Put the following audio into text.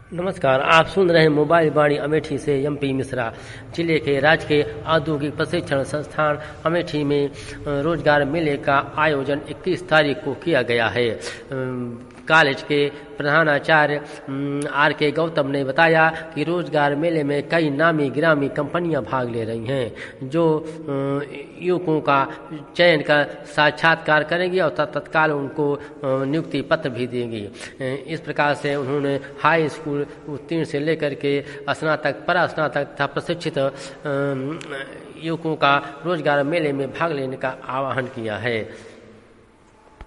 नमस्कार, आप सुन रहे हैं मोबाइल वाणी अमेठी से एमपी मिश्रा। जिले के राजकीय औद्योगिक प्रशिक्षण संस्थान अमेठी में रोजगार मेले का आयोजन 21 तारीख को किया गया है। कॉलेज के प्रधानाचार्य आर के गौतम ने बताया कि रोजगार मेले में कई नामी गिरामी कंपनियां भाग ले रही हैं, जो युवकों का चयन कर साक्षात्कार करेंगी और तत्काल उनको नियुक्ति पत्र भी देंगी। इस प्रकार से उन्होंने हाई स्कूल उत्तीर्ण से लेकर के स्नातक, परास्नातक तथा प्रशिक्षित युवकों का रोजगार मेले में भाग लेने का आह्वान किया है।